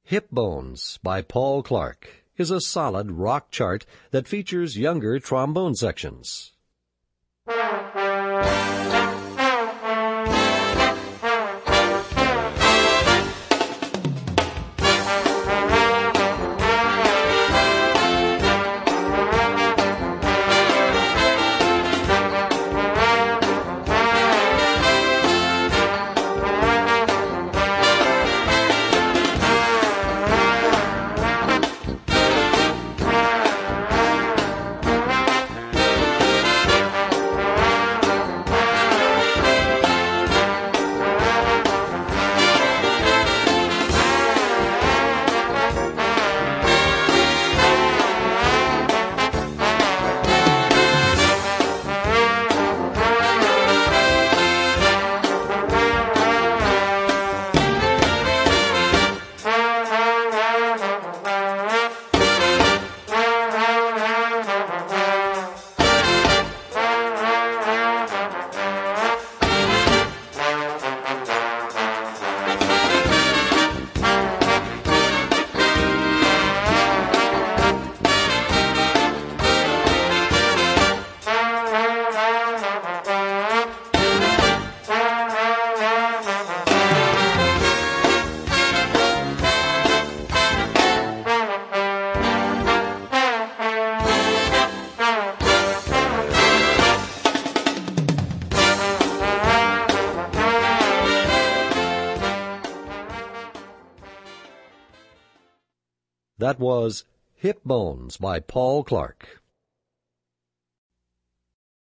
Hip Bones by Paul Clark is a solid rock chart that features younger trombone sections. That was Hip Bones by Paul Clark.